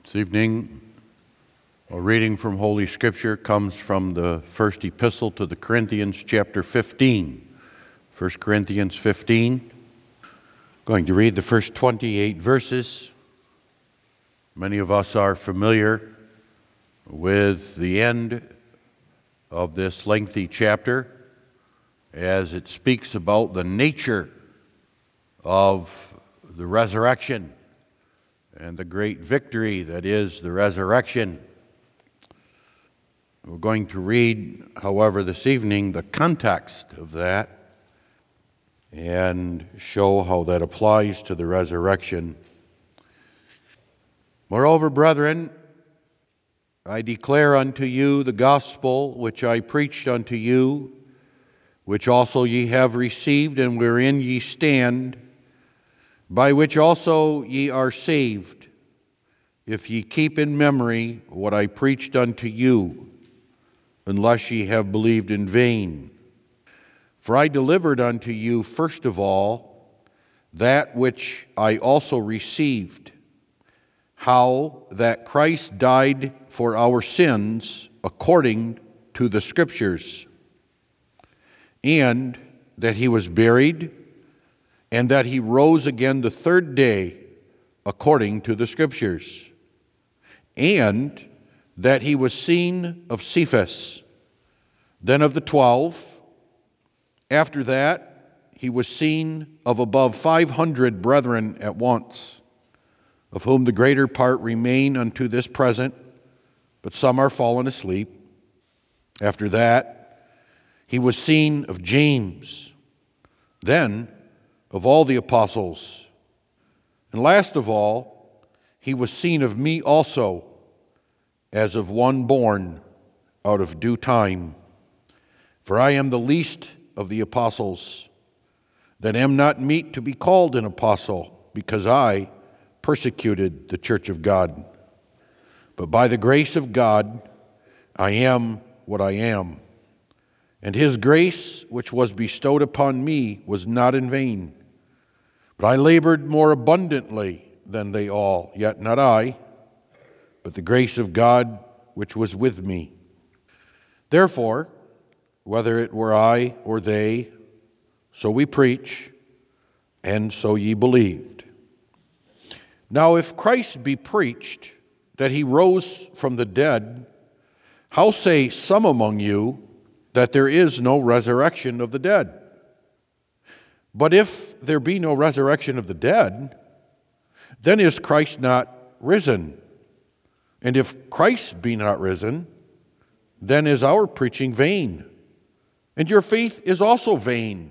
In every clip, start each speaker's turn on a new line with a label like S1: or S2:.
S1: This evening, a reading from Holy Scripture comes from the first epistle to the Corinthians, chapter 15. 1 Corinthians 15. Going to read the first 28 verses. Many of us are familiar with the end of this lengthy chapter as it speaks about the nature of the resurrection and the great victory that is the resurrection. We're going to read, however, this evening the context of that and show how that applies to the resurrection. Moreover, brethren, I declare unto you the gospel which I preached unto you, which also ye have received, and wherein ye stand, by which also ye are saved, if ye keep in memory what I preached unto you, unless ye have believed in vain. For I delivered unto you first of all that which I also received, how that Christ died for our sins according to the Scriptures, and that he was buried, and that he rose again the third day according to the Scriptures, and that he was seen of Cephas, then of the 12. After that, he was seen of above 500 brethren at once, of whom the greater part remain unto this present, but some are fallen asleep. After that, he was seen of James, then of all the apostles. And last of all, he was seen of me also, as of one born out of due time. For I am the least of the apostles, that am not meet to be called an apostle, because I persecuted the church of God. But by the grace of God, I am what I am. And his grace, which was bestowed upon me, was not in vain. But I labored more abundantly than they all, yet not I, but the grace of God which was with me. Therefore, whether it were I or they, so we preach, and so ye believed. Now if Christ be preached that he rose from the dead, how say some among you that there is no resurrection of the dead? But if there be no resurrection of the dead, then is Christ not risen? And if Christ be not risen, then is our preaching vain, and your faith is also vain.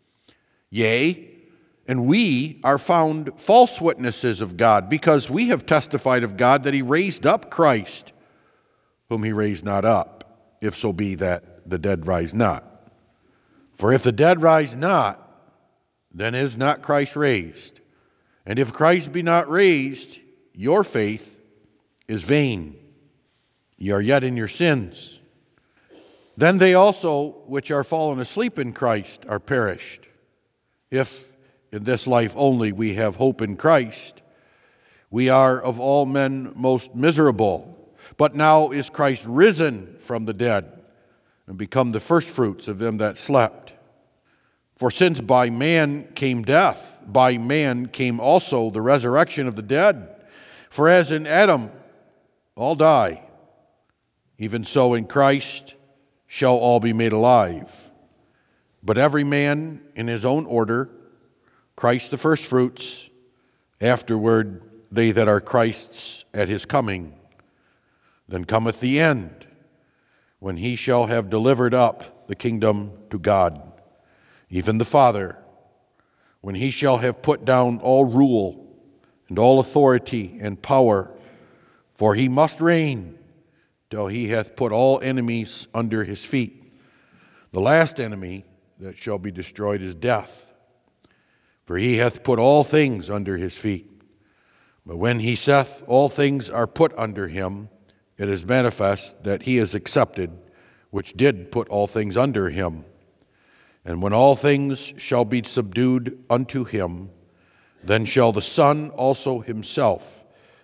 S1: Yea, and we are found false witnesses of God, because we have testified of God that he raised up Christ, whom he raised not up, if so be that the dead rise not. For if the dead rise not, then is not Christ raised. And if Christ be not raised, your faith is vain. Ye are yet in your sins. Then they also which are fallen asleep in Christ are perished. If in this life only we have hope in Christ, we are of all men most miserable. But now is Christ risen from the dead, and become the firstfruits of them that slept. For since by man came death, by man came also the resurrection of the dead. For as in Adam all die, even so in Christ shall all be made alive. But every man in his own order, Christ the firstfruits, afterward they that are Christ's at his coming. Then cometh the end, when he shall have delivered up the kingdom to God, even the Father, when he shall have put down all rule and all authority and power, for he must reign till he hath put all enemies under his feet. The last enemy that shall be destroyed is death, for he hath put all things under his feet. But when he saith all things are put under him, it is manifest that he is accepted, which did put all things under him. And when all things shall be subdued unto him, then shall the Son also himself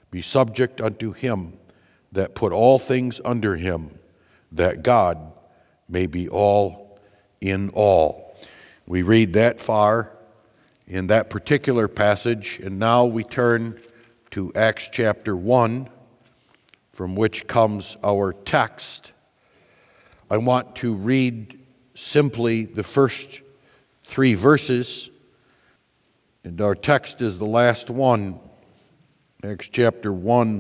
S1: be subject unto him that put all things under him, that God may be all in all. We read that far in that particular passage, and now we turn to Acts chapter 1, from which comes our text. I want to read simply the first 3 verses, and our text is the last one, Acts chapter 1.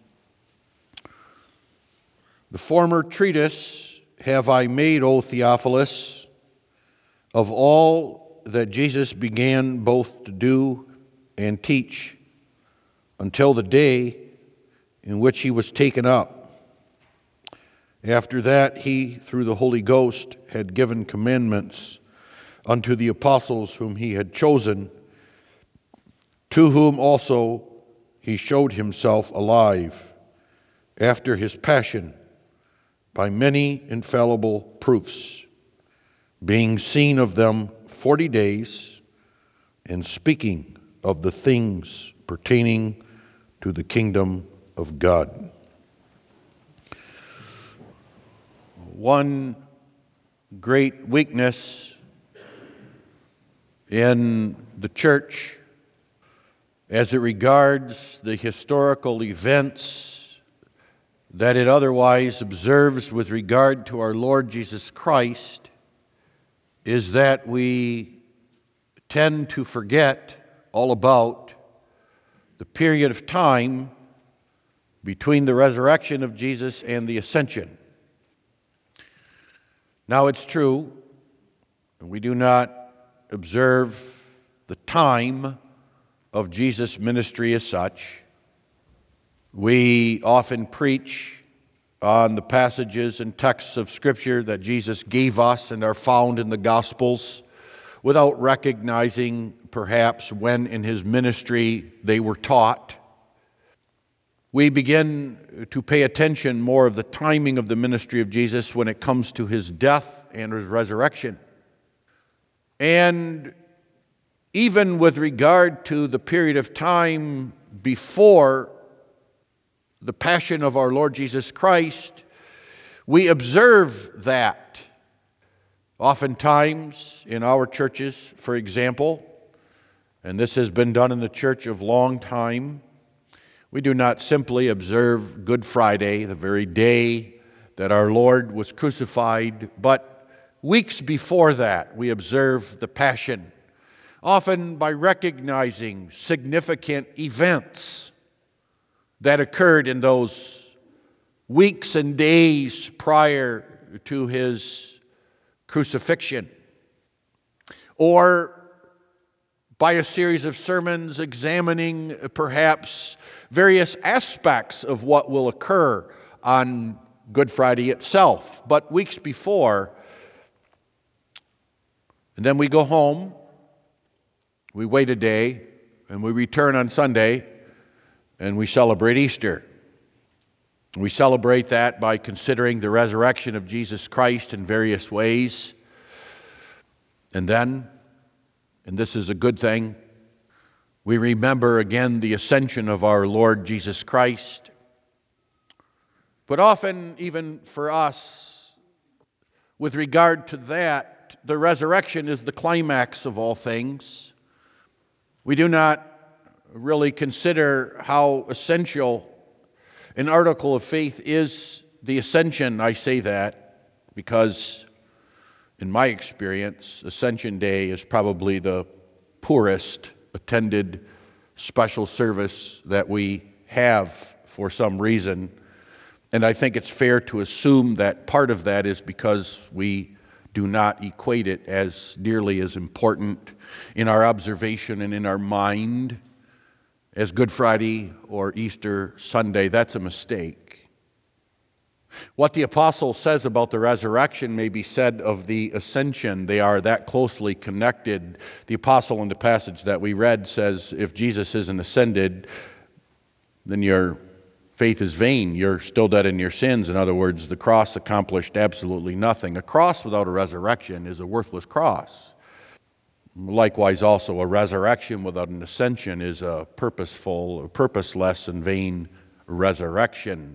S1: The former treatise have I made, O Theophilus, of all that Jesus began both to do and teach, until the day in which he was taken up. After that, he, through the Holy Ghost, had given commandments unto the apostles whom he had chosen, to whom also he showed himself alive, after his passion, by many infallible proofs, being seen of them 40 days, and speaking of the things pertaining to the kingdom of God. One great weakness in the church as it regards the historical events that it otherwise observes with regard to our Lord Jesus Christ is that we tend to forget all about the period of time between the resurrection of Jesus and the ascension. Now it's true, we do not observe the time of Jesus' ministry as such. We often preach on the passages and texts of Scripture that Jesus gave us and are found in the Gospels without recognizing perhaps when in his ministry they were taught. We begin to pay attention more of the timing of the ministry of Jesus when it comes to his death and his resurrection. And even with regard to the period of time before the passion of our Lord Jesus Christ, we observe that. Oftentimes in our churches, for example, and this has been done in the church of long time, we do not simply observe Good Friday, the very day that our Lord was crucified, but weeks before that we observe the Passion, often by recognizing significant events that occurred in those weeks and days prior to his crucifixion, or by a series of sermons examining perhaps various aspects of what will occur on Good Friday itself, but weeks before. And then we go home, we wait a day, and we return on Sunday, and we celebrate Easter. We celebrate that by considering the resurrection of Jesus Christ in various ways. And then, and this is a good thing, we remember again the ascension of our Lord Jesus Christ. But often, even for us, with regard to that, the resurrection is the climax of all things. We do not really consider how essential an article of faith is the ascension. I say that because, in my experience, Ascension Day is probably the poorest attended special service that we have for some reason. And I think it's fair to assume that part of that is because we do not equate it as nearly as important in our observation and in our mind as Good Friday or Easter Sunday. That's a mistake. What the apostle says about the resurrection may be said of the ascension. They are that closely connected. The apostle in the passage that we read says, if Jesus isn't ascended, then your faith is vain. You're still dead in your sins. In other words, the cross accomplished absolutely nothing. A cross without a resurrection is a worthless cross. Likewise, also, a resurrection without an ascension is a purposeless, and vain resurrection.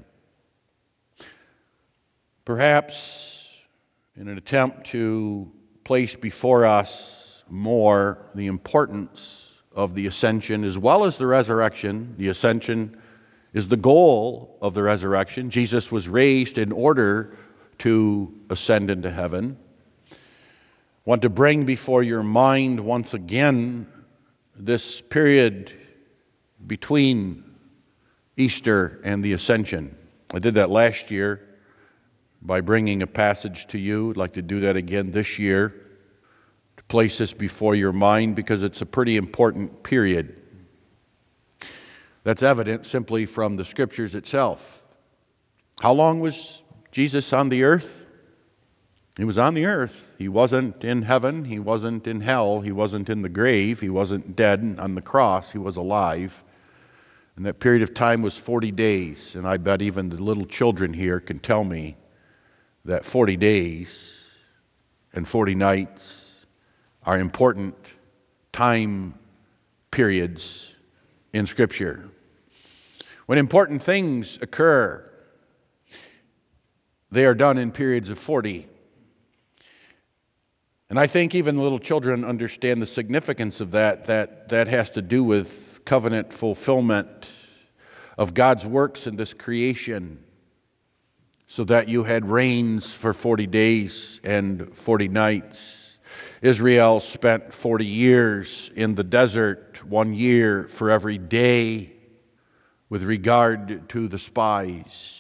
S1: Perhaps in an attempt to place before us more the importance of the ascension as well as the resurrection. The ascension is the goal of the resurrection. Jesus was raised in order to ascend into heaven. I want to bring before your mind once again this period between Easter and the ascension. I did that last year by bringing a passage to you. I'd like to do that again this year, to place this before your mind, because it's a pretty important period. That's evident simply from the Scriptures itself. How long was Jesus on the earth? He was on the earth. He wasn't in heaven. He wasn't in hell. He wasn't in the grave. He wasn't dead on the cross. He was alive. And that period of time was 40 days. And I bet even the little children here can tell me that 40 days and 40 nights are important time periods in Scripture. When important things occur, they are done in periods of 40. And I think even little children understand the significance of that has to do with covenant fulfillment of God's works in this creation, so that you had rains for 40 days and 40 nights. Israel spent 40 years in the desert, 1 year for every day, with regard to the spies.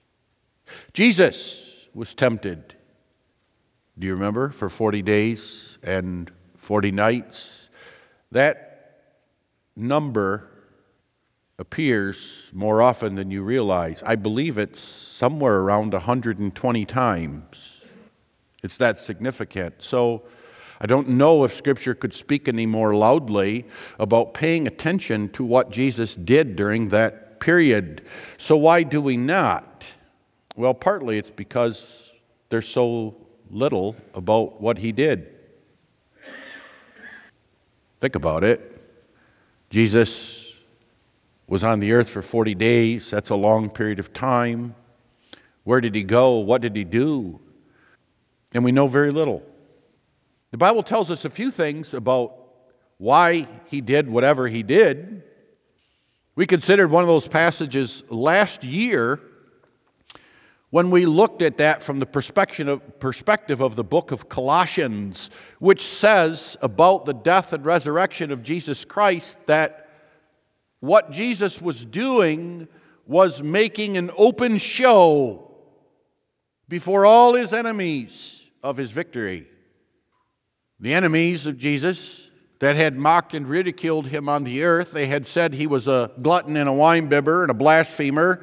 S1: Jesus was tempted, do you remember, for 40 days and 40 nights. That number appears more often than you realize. I believe it's somewhere around 120 times. It's that significant. So I don't know if Scripture could speak any more loudly about paying attention to what Jesus did during that period. So why do we not? Well, partly it's because there's so little about what he did. Think about it. Jesus was on the earth for 40 days. That's a long period of time. Where did he go? What did he do? And we know very little. The Bible tells us a few things about why he did whatever he did. We considered one of those passages last year when we looked at that from the perspective of the book of Colossians, which says about the death and resurrection of Jesus Christ that what Jesus was doing was making an open show before all his enemies of his victory. The enemies of Jesus that had mocked and ridiculed him on the earth, they had said he was a glutton and a winebibber and a blasphemer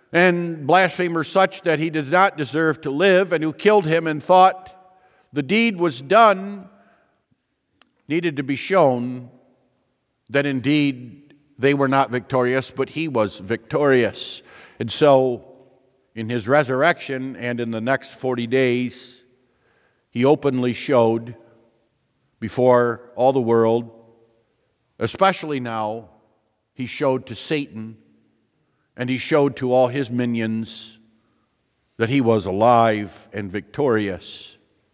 S1: such that he does not deserve to live, and who killed him and thought the deed was done, needed to be shown that indeed they were not victorious, but he was victorious. And so, in his resurrection and in the next 40 days, he openly showed before all the world, especially now, he showed to Satan and he showed to all his minions that he was alive and victorious.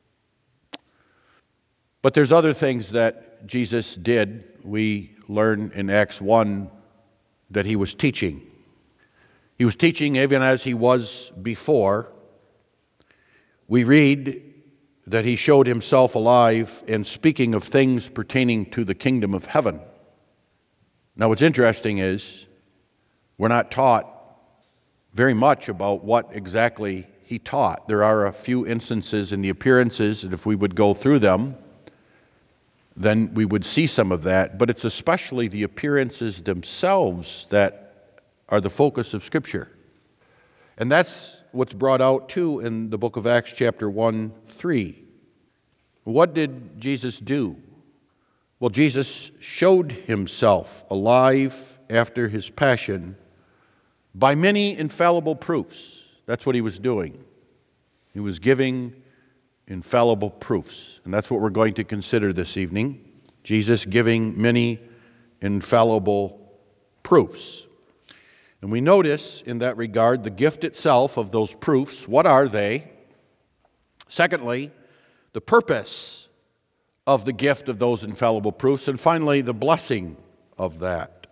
S1: But there's other things that Jesus did. We learn in Acts 1 that he was teaching. He was teaching even as he was before. We read that he showed himself alive and speaking of things pertaining to the kingdom of heaven. Now what's interesting is we're not taught very much about what exactly he taught. There are a few instances in the appearances, and if we would go through them, then we would see some of that. But it's especially the appearances themselves that are the focus of Scripture. And that's what's brought out too in the book of Acts chapter 1-3. What did Jesus do? Well, Jesus showed himself alive after his passion by many infallible proofs. That's what he was doing. He was giving infallible proofs. And that's what we're going to consider this evening. Jesus giving many infallible proofs. And we notice in that regard the gift itself of those proofs. What are they? Secondly, the purpose of the gift of those infallible proofs. And finally, the blessing of that.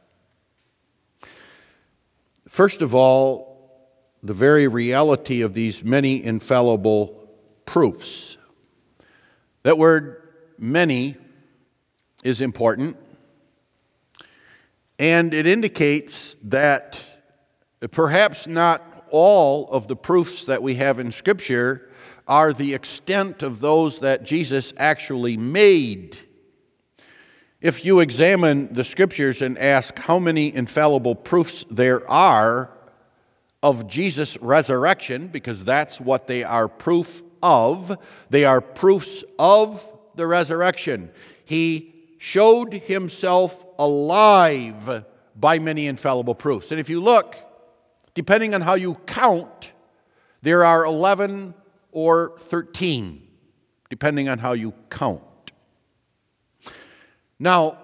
S1: First of all, the very reality of these many infallible proofs. That word many is important, and it indicates that perhaps not all of the proofs that we have in Scripture are the extent of those that Jesus actually made. If you examine the Scriptures and ask how many infallible proofs there are of Jesus' resurrection, because that's what they are proof of, they are proofs of the resurrection. He showed himself alive by many infallible proofs. And if you look, depending on how you count, there are 11 or 13, depending on how you count. Now,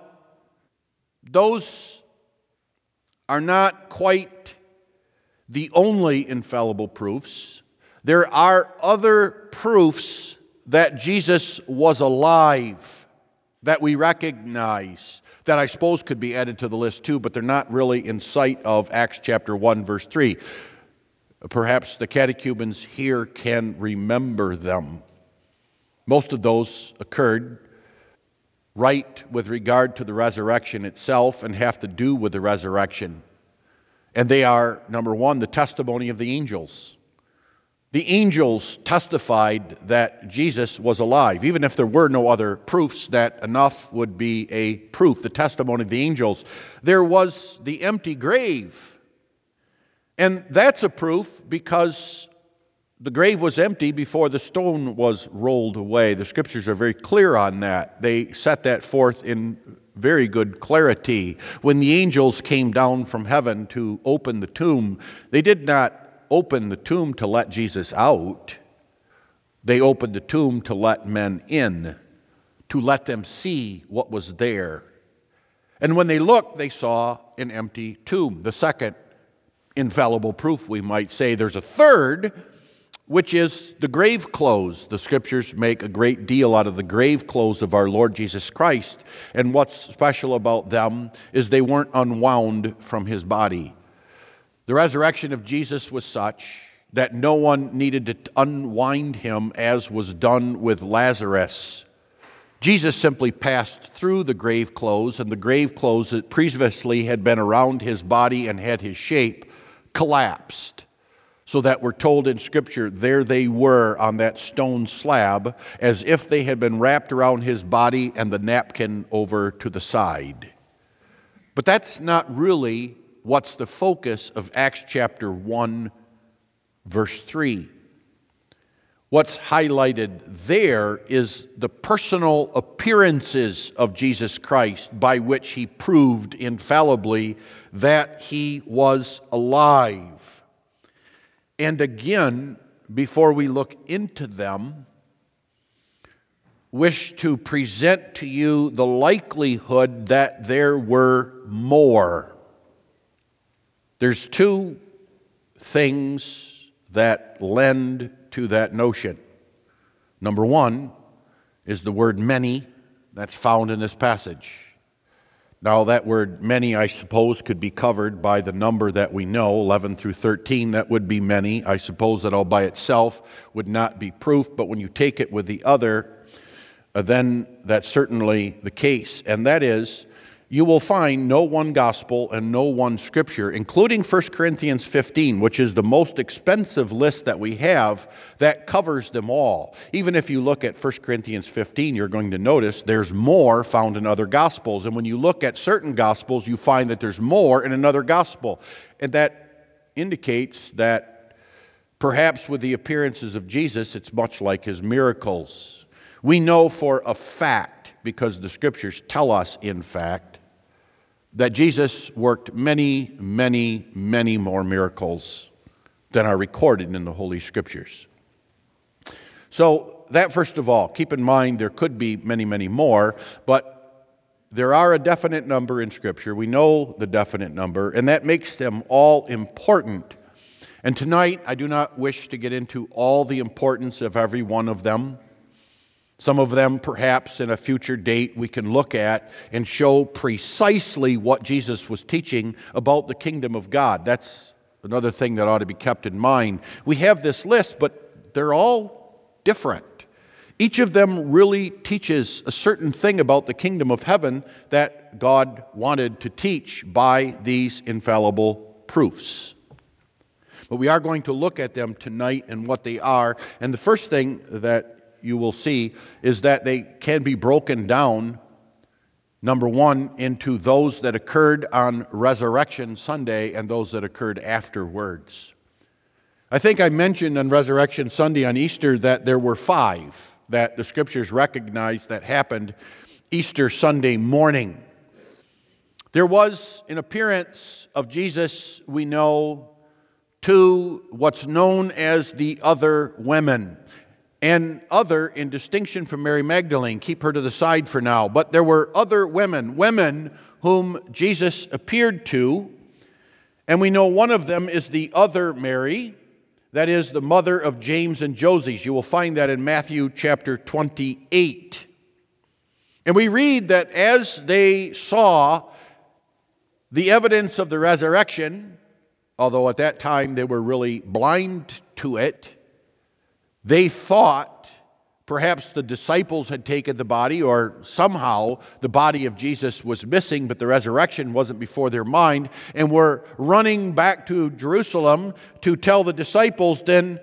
S1: those are not quite the only infallible proofs. There are other proofs that Jesus was alive that we recognize, that I suppose could be added to the list too, but they're not really in sight of Acts chapter 1, verse 3. Perhaps the catechumens here can remember them. Most of those occurred right with regard to the resurrection itself and have to do with the resurrection. And they are, number one, the testimony of the angels. The angels testified that Jesus was alive. Even if there were no other proofs, that enough would be a proof, the testimony of the angels. There was the empty grave. And that's a proof because the grave was empty before the stone was rolled away. The Scriptures are very clear on that. They set that forth in very good clarity. When the angels came down from heaven to open the tomb, they did not open the tomb to let Jesus out. They opened the tomb to let men in, to let them see what was there. And when they looked, they saw an empty tomb. The second infallible proof, we might say. There's a third, which is the grave clothes. The Scriptures make a great deal out of the grave clothes of our Lord Jesus Christ. And what's special about them is they weren't unwound from his body. The resurrection of Jesus was such that no one needed to unwind him as was done with Lazarus. Jesus simply passed through the grave clothes, and the grave clothes that previously had been around his body and had his shape collapsed. So that we're told in Scripture, there they were on that stone slab, as if they had been wrapped around his body and the napkin over to the side. But that's not really what's the focus of Acts chapter 1, verse 3. What's highlighted there is the personal appearances of Jesus Christ by which he proved infallibly that he was alive. And again, before we look into them, wish to present to you the likelihood that there were more. There's two things that lend to that notion. Number one is the word many that's found in this passage. Now, that word many, I suppose, could be covered by the number that we know, 11 through 13. That would be many. I suppose that all by itself would not be proof, but when you take it with the other, then that's certainly the case. And that is, you will find no one gospel and no one scripture, including 1 Corinthians 15, which is the most expensive list that we have, that covers them all. Even if you look at 1 Corinthians 15, you're going to notice there's more found in other gospels. And when you look at certain gospels, you find that there's more in another gospel. And that indicates that perhaps with the appearances of Jesus, it's much like his miracles. We know for a fact, because the scriptures tell us in fact, that Jesus worked many, many, many more miracles than are recorded in the Holy Scriptures. So that, first of all, keep in mind there could be many, many more, but there are a definite number in Scripture. We know the definite number, and that makes them all important. And tonight, I do not wish to get into all the importance of every one of them. Some of them, perhaps, in a future date, we can look at and show precisely what Jesus was teaching about the kingdom of God. That's another thing that ought to be kept in mind. We have this list, but they're all different. Each of them really teaches a certain thing about the kingdom of heaven that God wanted to teach by these infallible proofs. But we are going to look at them tonight and what they are. And the first thing that you will see is that they can be broken down, number one, into those that occurred on Resurrection Sunday and those that occurred afterwards. I think I mentioned on Resurrection Sunday on Easter that there were 5 that the Scriptures recognize that happened Easter Sunday morning. There was an appearance of Jesus, we know, to what's known as the other women. And other, in distinction from Mary Magdalene, keep her to the side for now. But there were other women whom Jesus appeared to. And we know one of them is the other Mary, that is the mother of James and Joses. You will find that in Matthew chapter 28. And we read that as they saw the evidence of the resurrection, although at that time they were really blind to it, they thought perhaps the disciples had taken the body, or somehow the body of Jesus was missing, but the resurrection wasn't before their mind, and were running back to Jerusalem to tell the disciples. Then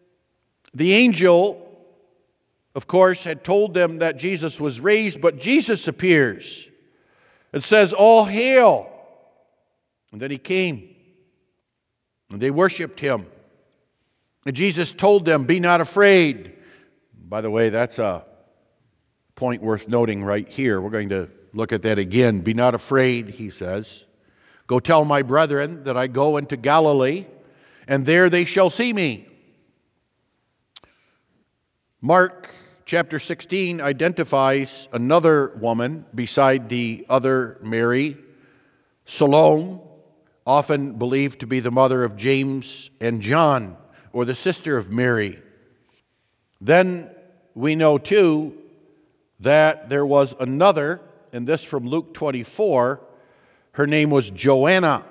S1: the angel, of course, had told them that Jesus was raised, but Jesus appears. It says, "All hail!" And then he came. And they worshiped him. And Jesus told them, "Be not afraid." By the way, that's a point worth noting right here. We're going to look at that again. "Be not afraid," he says. "Go tell my brethren that I go into Galilee, and there they shall see me." Mark chapter 16 identifies another woman beside the other Mary, Salome, often believed to be the mother of James and John, or the sister of Mary. Then we know too that there was another, and this from Luke 24, her name was Joanna.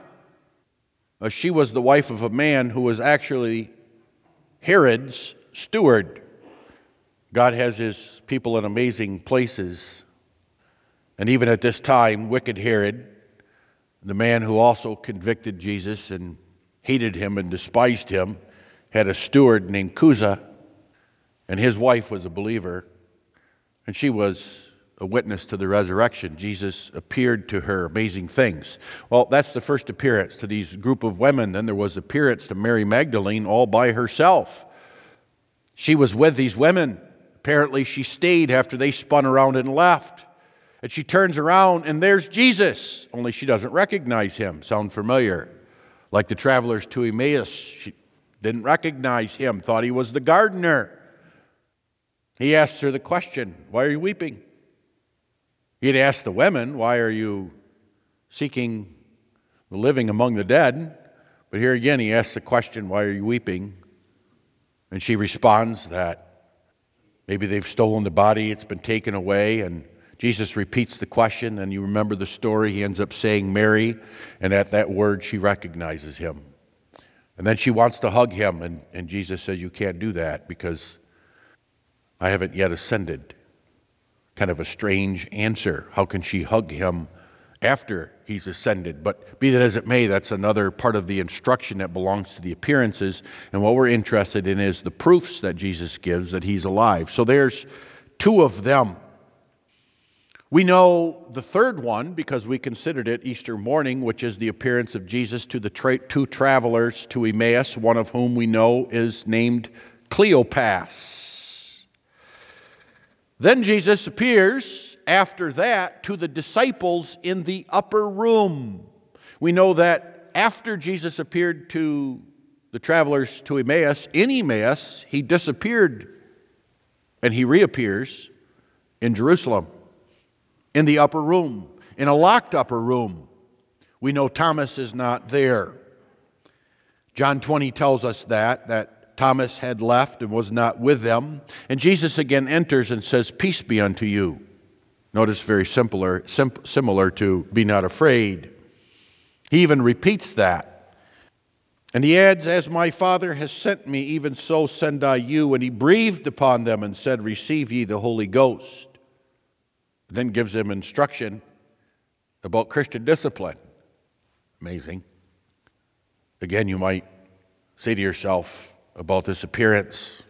S1: She was the wife of a man who was actually Herod's steward. God has his people in amazing places. And even at this time, wicked Herod, the man who also convicted Jesus and hated him and despised him, had a steward named Chuza, and his wife was a believer, and she was a witness to the resurrection. Jesus appeared to her, amazing things. Well, that's the first appearance to these group of women. Then there was appearance to Mary Magdalene all by herself. She was with these women. Apparently she stayed after they spun around and left. And she turns around, and there's Jesus, only she doesn't recognize him. Sound familiar? Like the travelers to Emmaus, she didn't recognize him, thought he was the gardener. He asks her the question, "Why are you weeping?" He had asked the women, "Why are you seeking the living among the dead?" But here again, he asks the question, "Why are you weeping?" And she responds that maybe they've stolen the body, it's been taken away, and Jesus repeats the question, and you remember the story. He ends up saying Mary, and at that word she recognizes him. And then she wants to hug him, and Jesus says, "You can't do that because I haven't yet ascended." Kind of a strange answer. How can she hug him after he's ascended? But be that as it may, that's another part of the instruction that belongs to the appearances. And what we're interested in is the proofs that Jesus gives that he's alive. So there's 2 of them. We know the third one because we considered it Easter morning, which is the appearance of Jesus to the 2 travelers to Emmaus, one of whom we know is named Cleopas. Then Jesus appears after that to the disciples in the upper room. We know that after Jesus appeared to the travelers to Emmaus, in Emmaus, he disappeared and he reappears in Jerusalem. in the upper room, in a locked upper room. We know Thomas is not there. John 20 tells us that Thomas had left and was not with them. And Jesus again enters and says, "Peace be unto you." Notice very similar to "be not afraid." He even repeats that. And he adds, "As my Father has sent me, even so send I you." And he breathed upon them and said, "Receive ye the Holy Ghost." Then gives them instruction about Christian discipline. Amazing. Again, you might say to yourself about this appearance,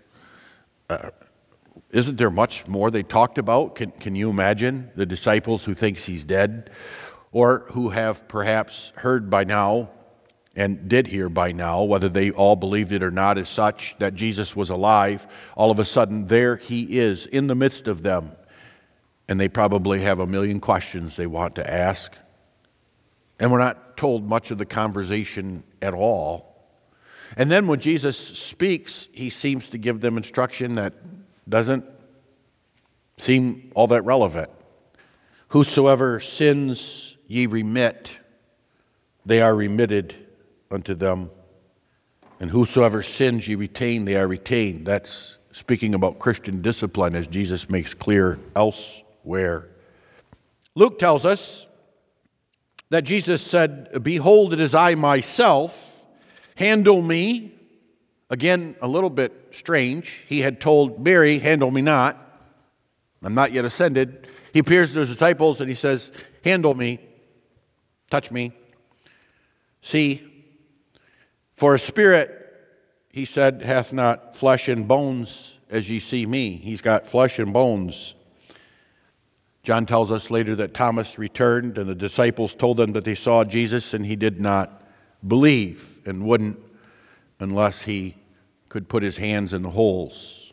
S1: isn't there much more they talked about? Can you imagine the disciples who thinks he's dead, or who have perhaps heard by now and did hear by now, whether they all believed it or not as such, that Jesus was alive? All of a sudden, there he is in the midst of them, and they probably have a million questions they want to ask. And we're not told much of the conversation at all. And then when Jesus speaks, he seems to give them instruction that doesn't seem all that relevant. "Whosoever sins ye remit, they are remitted unto them. And whosoever sins ye retain, they are retained." That's speaking about Christian discipline, as Jesus makes clear elsewhere. Luke tells us that Jesus said, "Behold, it is I myself, handle me." Again, a little bit strange. He had told Mary, "Handle me not, I'm not yet ascended." He appears to his disciples and he says, "Handle me, touch me. See, for a spirit," he said, "hath not flesh and bones as ye see me." He's got flesh and bones. John tells us later that Thomas returned and the disciples told him that they saw Jesus, and he did not believe and wouldn't unless he could put his hands in the holes.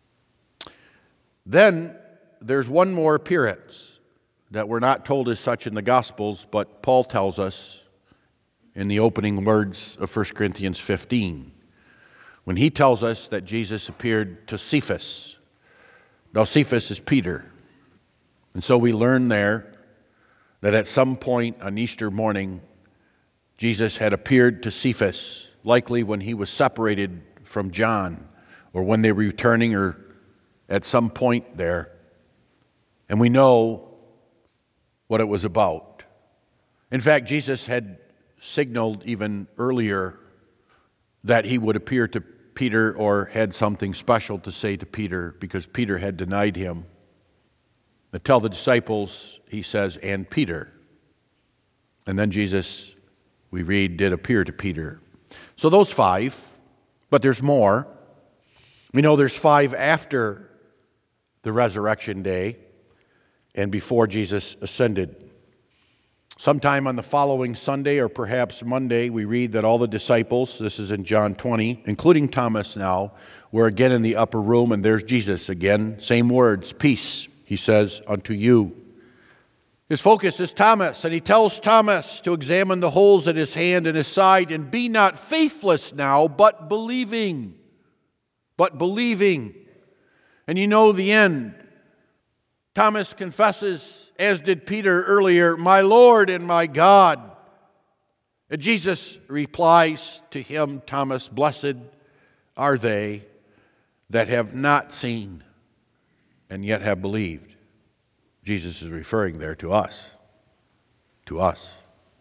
S1: Then there's one more appearance that we're not told as such in the Gospels, but Paul tells us in the opening words of 1 Corinthians 15, when he tells us that Jesus appeared to Cephas. Now, Cephas is Peter. And so we learn there that at some point on Easter morning, Jesus had appeared to Cephas, likely when he was separated from John, or when they were returning, or at some point there. And we know what it was about. In fact, Jesus had signaled even earlier that he would appear to Peter, or had something special to say to Peter, because Peter had denied him. But tell the disciples, he says, "and Peter." And then Jesus, we read, did appear to Peter. So those five, but there's more. We know there's five after the resurrection day and before Jesus ascended. Sometime on the following Sunday, or perhaps Monday, we read that all the disciples, this is in John 20, including Thomas now, were again in the upper room, and there's Jesus again. Same words, "Peace," he says, "unto you." His focus is Thomas, and he tells Thomas to examine the holes in his hand and his side, and be not faithless now, but believing. But believing. And you know the end. Thomas confesses, as did Peter earlier, "My Lord and my God." And Jesus replies to him, "Thomas, blessed are they that have not seen and yet have believed." Jesus is referring there to us. To us.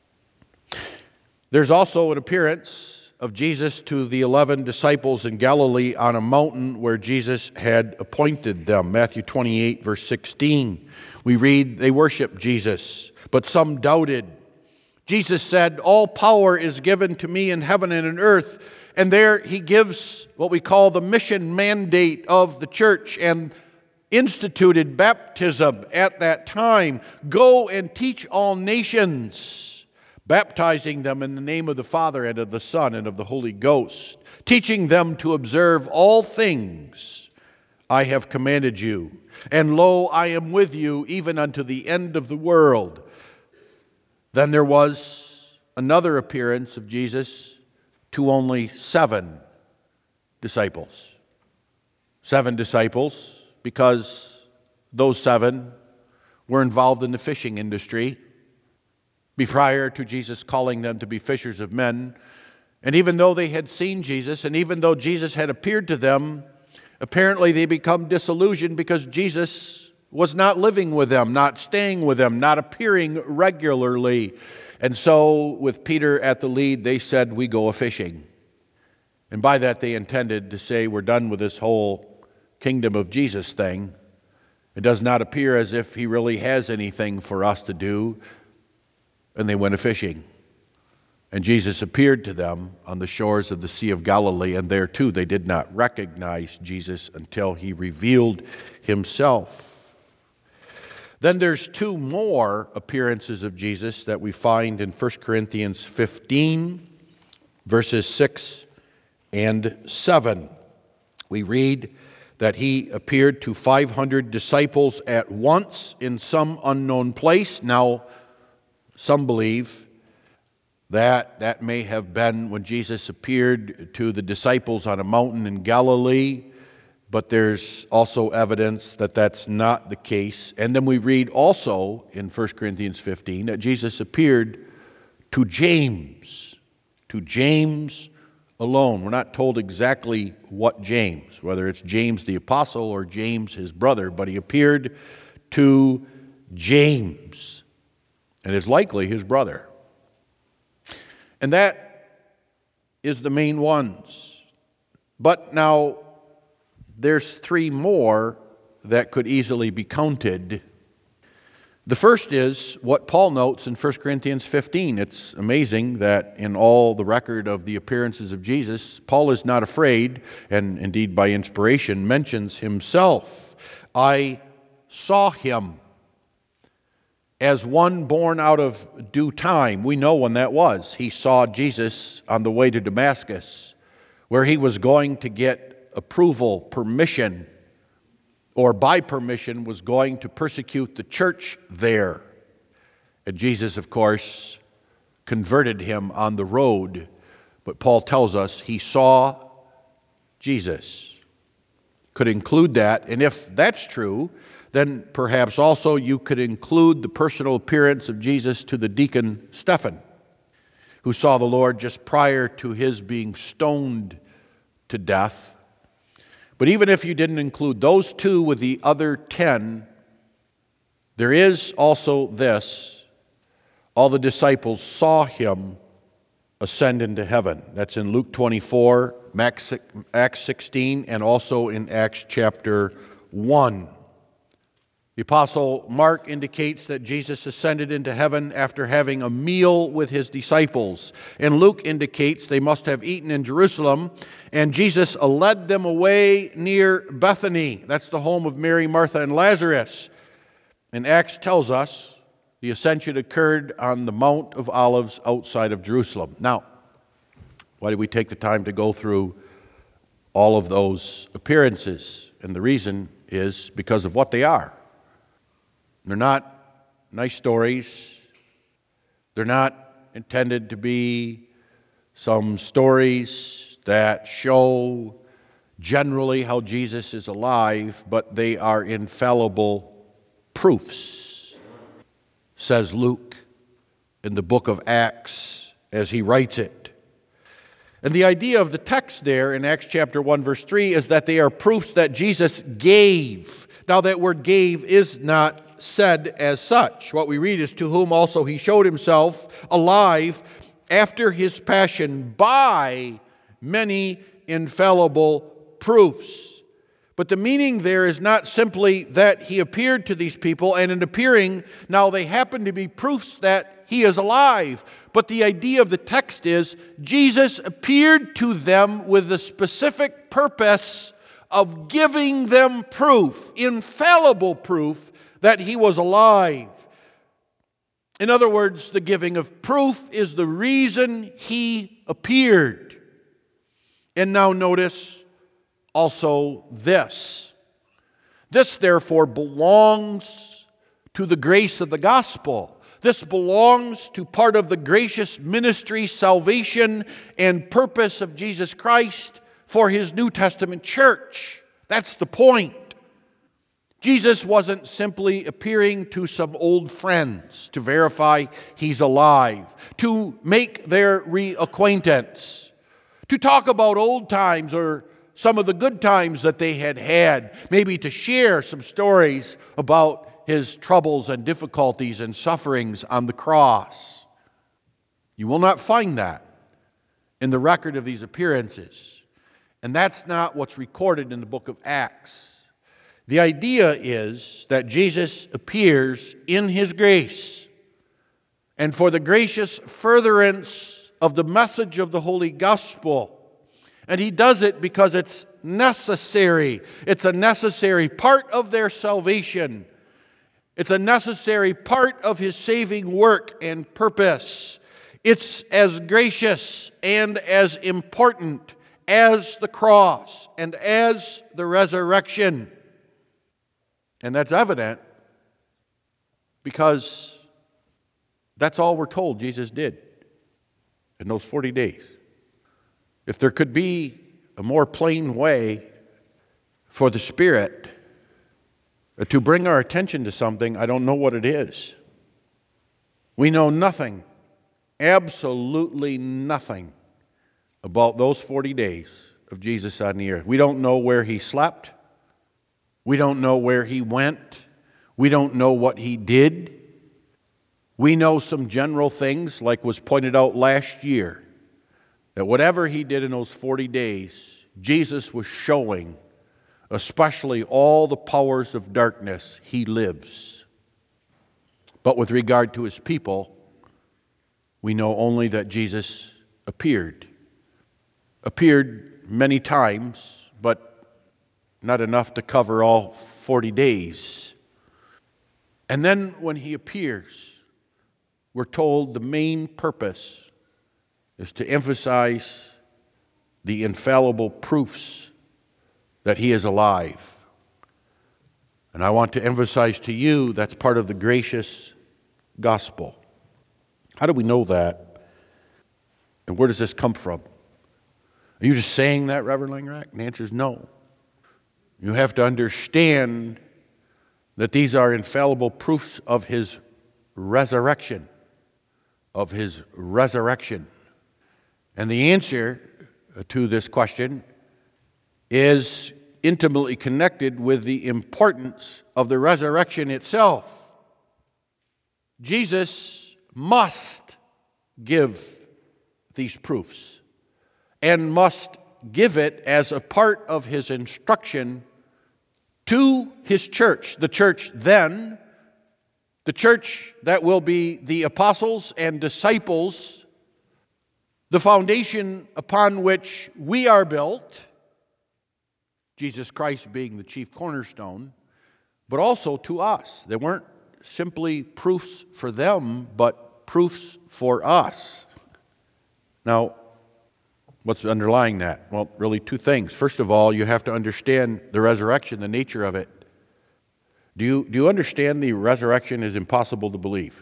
S1: There's also an appearance of Jesus to the 11 disciples in Galilee on a mountain where Jesus had appointed them. Matthew 28, verse 16. We read, they worshiped Jesus, but some doubted. Jesus said, "All power is given to me in heaven and in earth." And there he gives what we call the mission mandate of the church, and instituted baptism at that time. "Go and teach all nations, baptizing them in the name of the Father and of the Son and of the Holy Ghost, teaching them to observe all things I have commanded you. And lo, I am with you even unto the end of the world." Then there was another appearance of Jesus to only 7 disciples. 7 disciples, because those 7 were involved in the fishing industry prior to Jesus calling them to be fishers of men. And even though they had seen Jesus, and even though Jesus had appeared to them, apparently they become disillusioned because Jesus was not living with them, not staying with them, not appearing regularly. And so, with Peter at the lead, they said, "We go a-fishing." And by that they intended to say, we're done with this whole kingdom of Jesus thing. It does not appear as if he really has anything for us to do. And they went a-fishing. And Jesus appeared to them on the shores of the Sea of Galilee, and there too they did not recognize Jesus until he revealed himself. Then there's two more appearances of Jesus that we find in 1 Corinthians 15, verses 6 and 7. We read that he appeared to 500 disciples at once in some unknown place. Now, some believe that may have been when Jesus appeared to the disciples on a mountain in Galilee, but there's also evidence that that's not the case. And then we read also in 1 Corinthians 15 that Jesus appeared to James alone. We're not told exactly what James, whether it's James the apostle or James his brother, but he appeared to James, and it's likely his brother. And that is the main ones. But now, there's three more that could easily be counted. The first is what Paul notes in 1 Corinthians 15. It's amazing that in all the record of the appearances of Jesus, Paul is not afraid, and indeed by inspiration mentions himself. I saw him as one born out of due time. We know when that was. He saw Jesus on the way to Damascus, where he was going to get approval, permission, or by permission was going to persecute the church there. And Jesus, of course, converted him on the road. But Paul tells us he saw Jesus. Could include that. And if that's true, then perhaps also you could include the personal appearance of Jesus to the deacon Stephen, who saw the Lord just prior to his being stoned to death. But even if you didn't include those two with the other 10, there is also this: all the disciples saw him ascend into heaven. That's in Luke 24, Acts 16, and also in Acts chapter 1. The Apostle Mark indicates that Jesus ascended into heaven after having a meal with his disciples. And Luke indicates they must have eaten in Jerusalem, and Jesus led them away near Bethany. That's the home of Mary, Martha, and Lazarus. And Acts tells us the ascension occurred on the Mount of Olives outside of Jerusalem. Now, why did we take the time to go through all of those appearances? And the reason is because of what they are. They're not nice stories. They're not intended to be some stories that show generally how Jesus is alive, but they are infallible proofs, says Luke in the book of Acts as he writes it. And the idea of the text there in Acts chapter 1 verse 3 is that they are proofs that Jesus gave. Now that word gave is not said as such. What we read is, to whom also he showed himself alive after his passion by many infallible proofs. But the meaning there is not simply that he appeared to these people, and in appearing, now they happen to be proofs that he is alive. But the idea of the text is, Jesus appeared to them with the specific purpose of giving them proof, infallible proof, that he was alive. In other words, the giving of proof is the reason he appeared. And now notice also this. This therefore belongs to the grace of the gospel. This belongs to part of the gracious ministry, salvation, and purpose of Jesus Christ for his New Testament church. That's the point. Jesus wasn't simply appearing to some old friends to verify he's alive, to make their reacquaintance, to talk about old times or some of the good times that they had had, maybe to share some stories about his troubles and difficulties and sufferings on the cross. You will not find that in the record of these appearances. And that's not what's recorded in the book of Acts. The idea is that Jesus appears in his grace, and for the gracious furtherance of the message of the Holy Gospel. And he does it because it's necessary. It's a necessary part of their salvation. It's a necessary part of his saving work and purpose. It's as gracious and as important as the cross and as the resurrection. And that's evident because that's all we're told Jesus did in those 40 days. If there could be a more plain way for the Spirit to bring our attention to something, I don't know what it is. We know nothing, absolutely nothing, about those 40 days of Jesus on the earth. We don't know where he slept. We don't know where he went. We don't know what he did. We know some general things, like was pointed out last year, that whatever he did in those 40 days, Jesus was showing, especially all the powers of darkness, he lives. But with regard to his people, we know only that Jesus appeared many times, but not enough to cover all 40 days. And then when he appears, we're told the main purpose is to emphasize the infallible proofs that he is alive. And I want to emphasize to you that's part of the gracious gospel. How do we know that? And where does this come from? Are you just saying that, Reverend Langrak? And the answer is no. You have to understand that these are infallible proofs of his resurrection. Of his resurrection. And the answer to this question is intimately connected with the importance of the resurrection itself. Jesus must give these proofs and must give it as a part of his instruction to his church, the church then, the church that will be the apostles and disciples, the foundation upon which we are built, Jesus Christ being the chief cornerstone, but also to us. They weren't simply proofs for them, but proofs for us. Now, what's underlying that? Well, really two things. First of all, you have to understand the resurrection, the nature of it. Do you understand the resurrection is impossible to believe?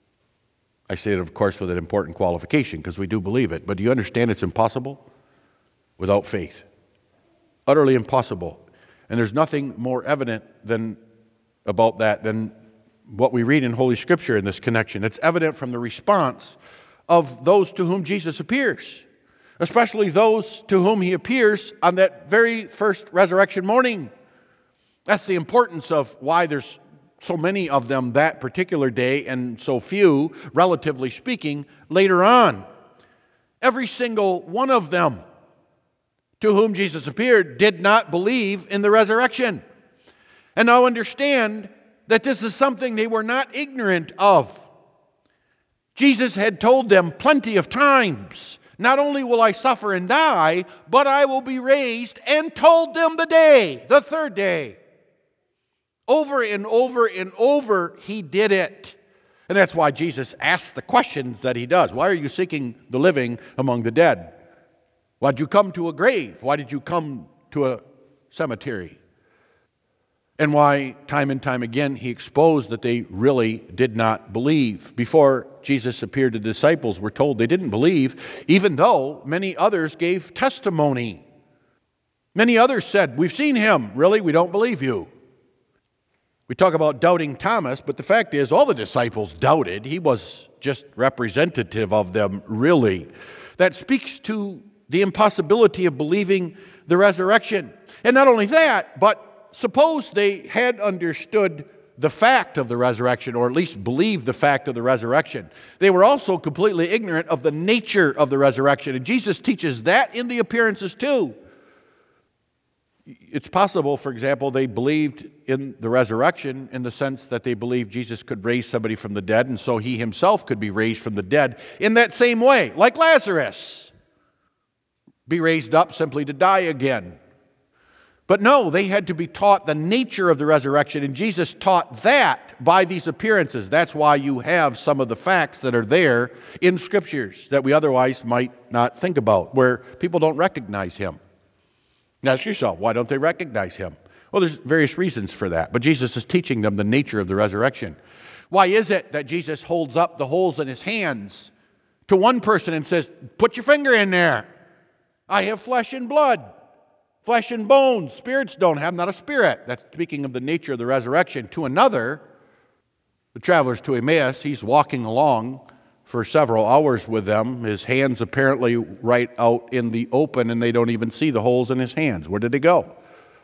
S1: I say it, of course, with an important qualification, because we do believe it. But do you understand it's impossible without faith? Utterly impossible. And there's nothing more evident about that than what we read in Holy Scripture in this connection. It's evident from the response of those to whom Jesus appears, especially those to whom he appears on that very first resurrection morning. That's the importance of why there's so many of them that particular day and so few, relatively speaking, later on. Every single one of them to whom Jesus appeared did not believe in the resurrection. And now understand that this is something they were not ignorant of. Jesus had told them plenty of times, not only will I suffer and die, but I will be raised, and told them the day, the third day. Over and over and over, he did it. And that's why Jesus asks the questions that he does. Why are you seeking the living among the dead? Why did you come to a grave? Why did you come to a cemetery? And why, time and time again, he exposed that they really did not believe. Before Jesus appeared to the disciples, we're told they didn't believe, even though many others gave testimony. Many others said, we've seen him. Really? We don't believe you. We talk about doubting Thomas, but the fact is all the disciples doubted. He was just representative of them, really. That speaks to the impossibility of believing the resurrection. And not only that, but suppose they had understood the fact of the resurrection, or at least believed the fact of the resurrection. They were also completely ignorant of the nature of the resurrection. And Jesus teaches that in the appearances too. It's possible, for example, they believed in the resurrection in the sense that they believed Jesus could raise somebody from the dead, and so he himself could be raised from the dead in that same way, like Lazarus, be raised up simply to die again. But no, they had to be taught the nature of the resurrection, and Jesus taught that by these appearances. That's why you have some of the facts that are there in Scriptures that we otherwise might not think about, where people don't recognize him. Ask yourself, why don't they recognize him? Well, there's various reasons for that, but Jesus is teaching them the nature of the resurrection. Why is it that Jesus holds up the holes in his hands to one person and says, put your finger in there? I have flesh and blood, flesh and bones. Spirits don't have, not a spirit. That's speaking of the nature of the resurrection. To another, the travelers to Emmaus, he's walking along for several hours with them, his hands apparently right out in the open, and they don't even see the holes in his hands. Where did they go?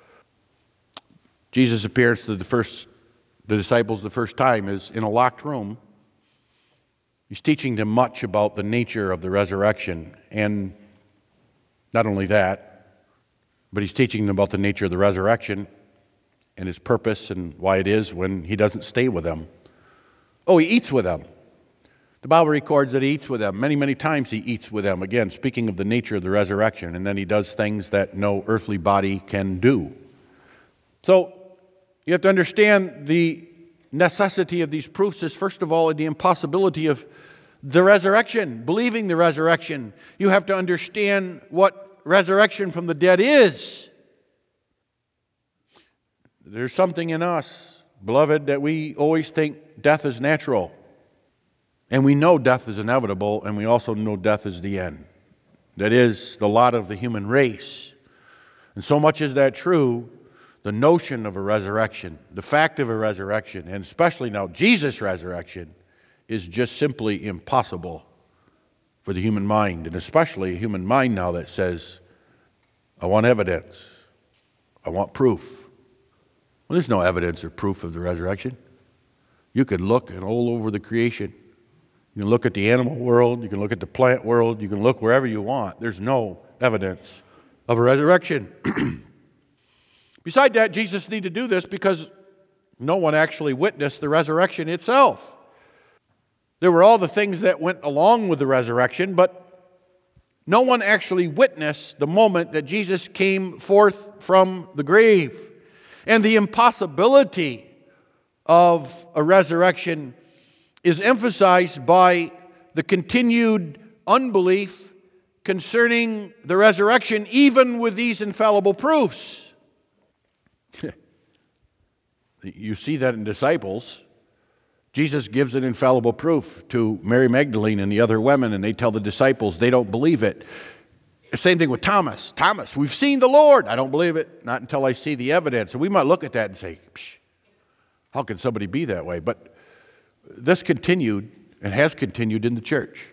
S1: Jesus' appearance to the disciples the first time is in a locked room. He's teaching them much about the nature of the resurrection, and not only that, but he's teaching them about the nature of the resurrection and his purpose and why it is when he doesn't stay with them. Oh, he eats with them. The Bible records that he eats with them. Many, many times he eats with them. Again, speaking of the nature of the resurrection. And then he does things that no earthly body can do. So you have to understand the necessity of these proofs is, first of all, the impossibility of the resurrection, believing the resurrection. You have to understand what resurrection from the dead is. There's something in us, beloved, that we always think death is natural. And we know death is inevitable, and we also know death is the end. That is the lot of the human race. And so much is that true, the notion of a resurrection, the fact of a resurrection, and especially now Jesus' resurrection, is just simply impossible for the human mind, and especially a human mind now that says, I want evidence, I want proof. Well, there's no evidence or proof of the resurrection. You could look all over the creation. You can look at the animal world, you can look at the plant world, you can look wherever you want. There's no evidence of a resurrection. Besides that, Jesus needed to do this because no one actually witnessed the resurrection itself. There were all the things that went along with the resurrection, but no one actually witnessed the moment that Jesus came forth from the grave. And the impossibility of a resurrection is emphasized by the continued unbelief concerning the resurrection, even with these infallible proofs. You see that in disciples. Jesus gives an infallible proof to Mary Magdalene and the other women, and they tell the disciples they don't believe it. Same thing with Thomas. Thomas, we've seen the Lord. I don't believe it, not until I see the evidence. And we might look at that and say, how can somebody be that way? But this continued and has continued in the church,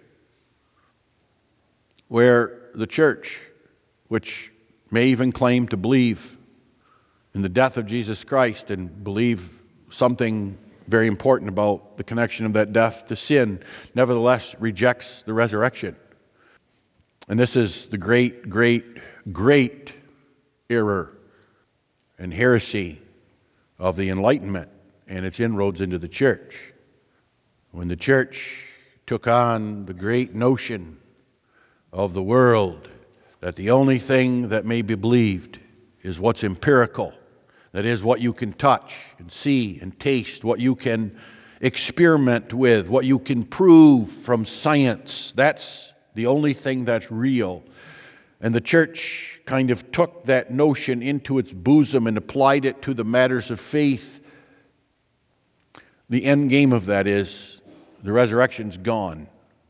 S1: where the church, which may even claim to believe in the death of Jesus Christ and believe something very important about the connection of that death to sin, nevertheless rejects the resurrection. And this is the great, great, great error and heresy of the Enlightenment and its inroads into the church. When the church took on the great notion of the world that the only thing that may be believed is what's empirical, that is, what you can touch and see and taste, what you can experiment with, what you can prove from science. That's the only thing that's real. And the church kind of took that notion into its bosom and applied it to the matters of faith. The end game of that is the resurrection's gone.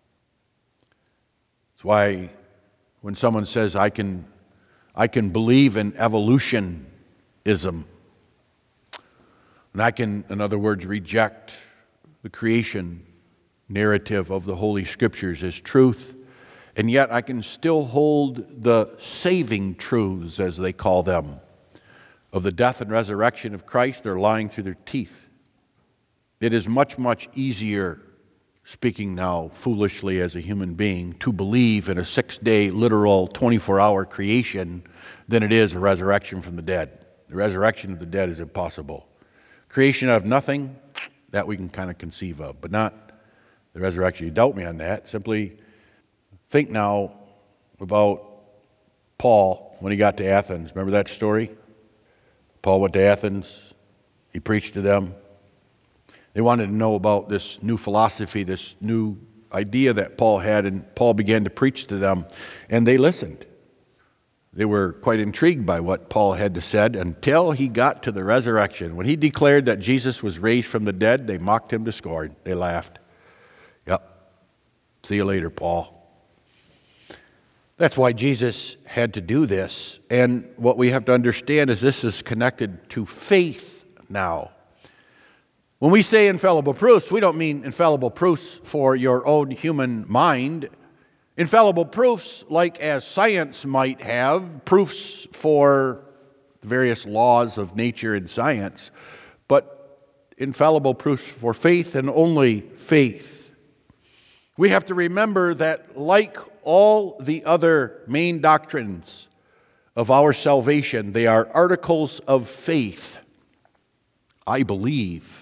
S1: That's why when someone says, I can believe in evolutionism, And I can, in other words, reject the creation narrative of the Holy Scriptures as truth, and yet I can still hold the saving truths, as they call them, of the death and resurrection of Christ. They're lying through their teeth. It is much, much easier, speaking now foolishly as a human being, to believe in a 6-day, literal, 24-hour creation than it is a resurrection from the dead. The resurrection of the dead is impossible. Creation out of nothing, that we can kind of conceive of, but not the resurrection. You doubt me on that. Simply think now about Paul when he got to Athens. Remember that story? Paul went to Athens. He preached to them. They wanted to know about this new philosophy, this new idea that Paul had, and Paul began to preach to them, and they listened. They were quite intrigued by what Paul had to say until he got to the resurrection. When he declared that Jesus was raised from the dead, they mocked him to scorn. They laughed. Yep. See you later, Paul. That's why Jesus had to do this. And what we have to understand is this is connected to faith now. When we say infallible proofs, we don't mean infallible proofs for your own human mind. Infallible proofs, like as science might have, proofs for the various laws of nature and science, but infallible proofs for faith and only faith. We have to remember that like all the other main doctrines of our salvation, they are articles of faith. I believe,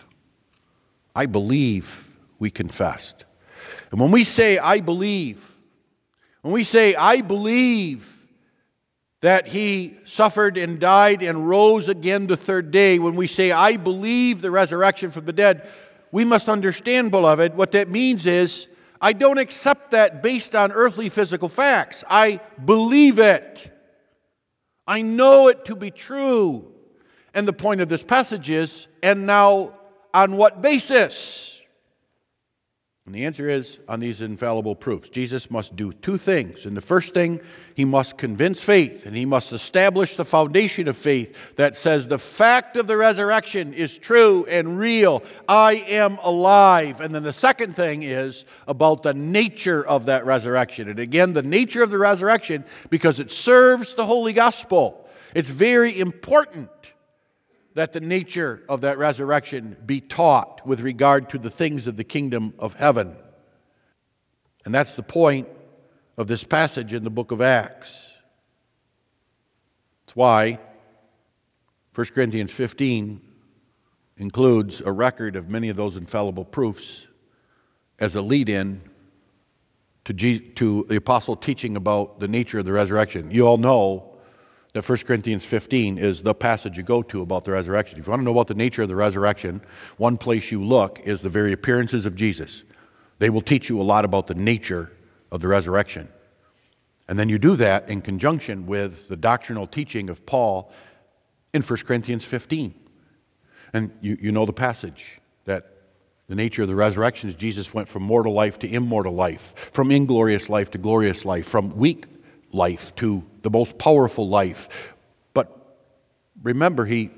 S1: we confessed. And when we say, I believe that he suffered and died and rose again the third day, when we say, I believe the resurrection from the dead, we must understand, beloved, what that means is, I don't accept that based on earthly physical facts. I believe it. I know it to be true. And the point of this passage is, and now on what basis? And the answer is on these infallible proofs. Jesus must do two things. And the first thing, he must convince faith, and he must establish the foundation of faith that says the fact of the resurrection is true and real. I am alive. And then the second thing is about the nature of that resurrection. And again, the nature of the resurrection, because it serves the Holy Gospel. It's very important that the nature of that resurrection be taught with regard to the things of the kingdom of heaven. And that's the point of this passage in the book of Acts. That's why 1 Corinthians 15 includes a record of many of those infallible proofs as a lead-in to the apostle teaching about the nature of the resurrection. You all know that 1 Corinthians 15 is the passage you go to about the resurrection. If you want to know about the nature of the resurrection, one place you look is the very appearances of Jesus. They will teach you a lot about the nature of the resurrection. And then you do that in conjunction with the doctrinal teaching of Paul in 1 Corinthians 15. And you know the passage that the nature of the resurrection is Jesus went from mortal life to immortal life, from inglorious life to glorious life, from weak life to the most powerful life. But remember, he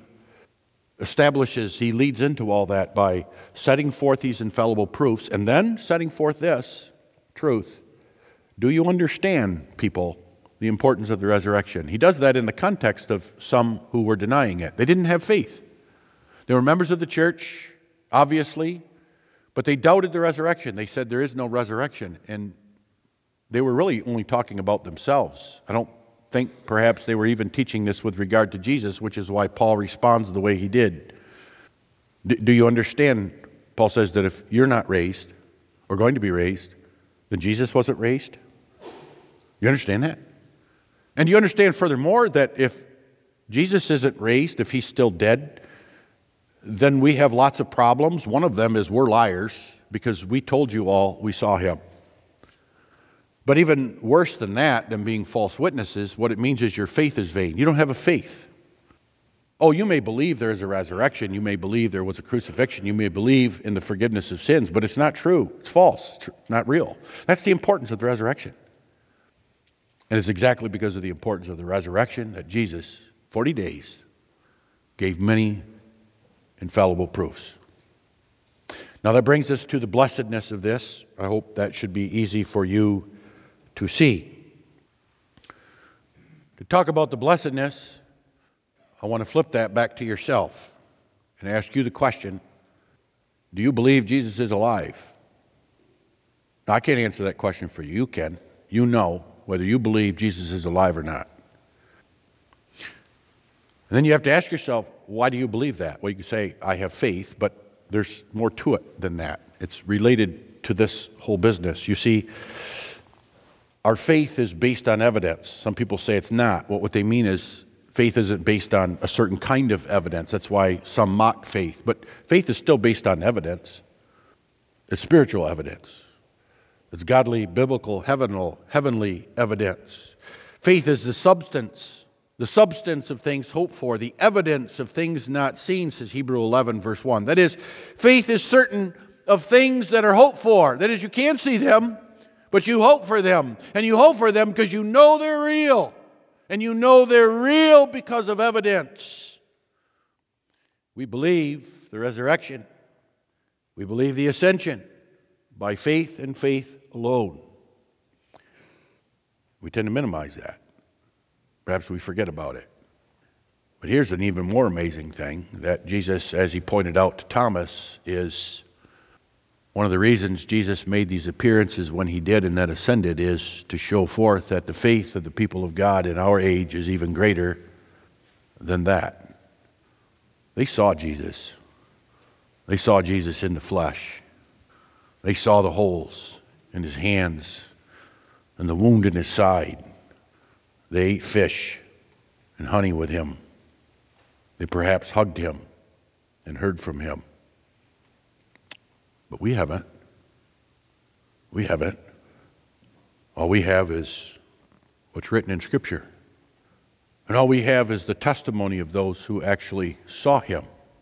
S1: leads into all that by setting forth these infallible proofs and then setting forth this truth. Do you understand, people, the importance of the resurrection? He does that in the context of some who were denying it. They didn't have faith. They were members of the church, obviously, but they doubted the resurrection. They said there is no resurrection, and they were really only talking about themselves. I don't think perhaps they were even teaching this with regard to Jesus, which is why Paul responds the way he did. Do you understand? Paul says that if you're not raised or going to be raised, then Jesus wasn't raised. You understand that? And you understand furthermore that if Jesus isn't raised, if he's still dead, then we have lots of problems. One of them is we're liars because we told you all we saw him. But even worse than that, than being false witnesses, what it means is your faith is vain. You don't have a faith. Oh, you may believe there is a resurrection. You may believe there was a crucifixion. You may believe in the forgiveness of sins, but it's not true. It's false. It's not real. That's the importance of the resurrection. And it's exactly because of the importance of the resurrection that Jesus, 40 days, gave many infallible proofs. Now that brings us to the blessedness of this. I hope that should be easy for you to see. To talk about the blessedness, I want to flip that back to yourself and ask you the question, do you believe Jesus is alive? Now, I can't answer that question for you. You can. You know whether you believe Jesus is alive or not. And then you have to ask yourself, why do you believe that? Well, you can say, I have faith, but there's more to it than that. It's related to this whole business. You see, our faith is based on evidence. Some people say it's not. What they mean is faith isn't based on a certain kind of evidence. That's why some mock faith. But faith is still based on evidence. It's spiritual evidence. It's godly, biblical, heavenly evidence. Faith is the substance of things hoped for, the evidence of things not seen, says Hebrews 11, verse 1. That is, faith is certain of things that are hoped for. That is, you can't see them, but you hope for them. And you hope for them because you know they're real. And you know they're real because of evidence. We believe the resurrection. We believe the ascension by faith and faith alone. We tend to minimize that. Perhaps we forget about it. But here's an even more amazing thing, that Jesus, as he pointed out to Thomas, is one of the reasons Jesus made these appearances when he did and then ascended is to show forth that the faith of the people of God in our age is even greater than that. They saw Jesus. They saw Jesus in the flesh. They saw the holes in his hands and the wound in his side. They ate fish and honey with him. They perhaps hugged him and heard from him. But we haven't. We haven't. All we have is what's written in Scripture. And all we have is the testimony of those who actually saw him.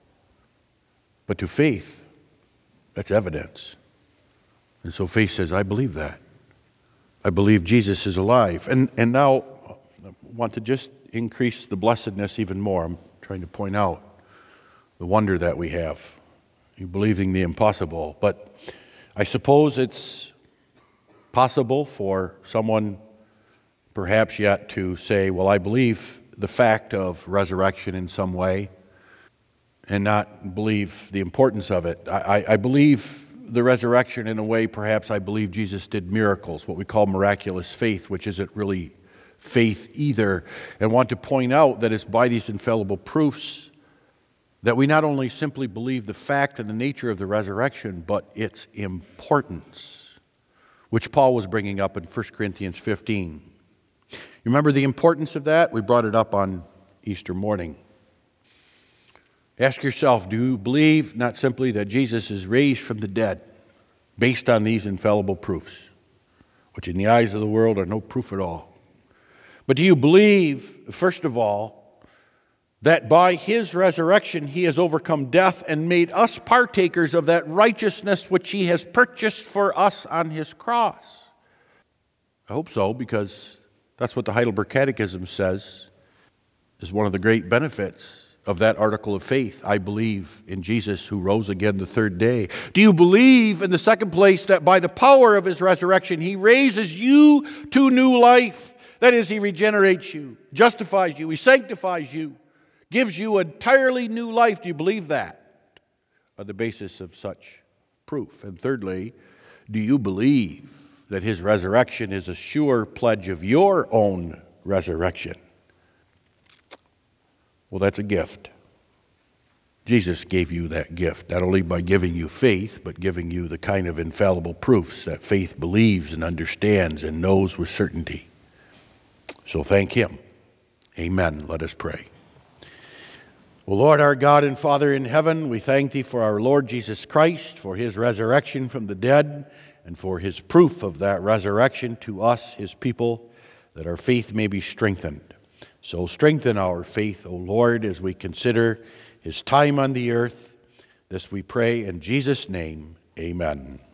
S1: But to faith, that's evidence. And so faith says, I believe that. I believe Jesus is alive. And now I want to just increase the blessedness even more. I'm trying to point out the wonder that we have. You believing the impossible. But I suppose it's possible for someone perhaps yet to say, well, I believe the fact of resurrection in some way and not believe the importance of it. I believe the resurrection in a way. Perhaps I believe Jesus did miracles, what we call miraculous faith, which isn't really faith either, and want to point out that it's by these infallible proofs that we not only simply believe the fact and the nature of the resurrection, but its importance, which Paul was bringing up in 1 Corinthians 15. You remember the importance of that? We brought it up on Easter morning. Ask yourself, do you believe not simply that Jesus is raised from the dead based on these infallible proofs, which in the eyes of the world are no proof at all? But do you believe, first of all, that by his resurrection he has overcome death and made us partakers of that righteousness which he has purchased for us on his cross? I hope so, because that's what the Heidelberg Catechism says is one of the great benefits of that article of faith. I believe in Jesus who rose again the third day. Do you believe, in the second place, that by the power of his resurrection he raises you to new life? That is, he regenerates you, justifies you, he sanctifies you, gives you an entirely new life. Do you believe that on the basis of such proof? And thirdly, do you believe that his resurrection is a sure pledge of your own resurrection? Well, that's a gift. Jesus gave you that gift, not only by giving you faith, but giving you the kind of infallible proofs that faith believes and understands and knows with certainty. So thank him. Amen. Let us pray. Well, Lord, our God and Father in heaven, we thank thee for our Lord Jesus Christ, for his resurrection from the dead, and for his proof of that resurrection to us, his people, that our faith may be strengthened. So strengthen our faith, O Lord, as we consider his time on the earth. This we pray in Jesus' name. Amen.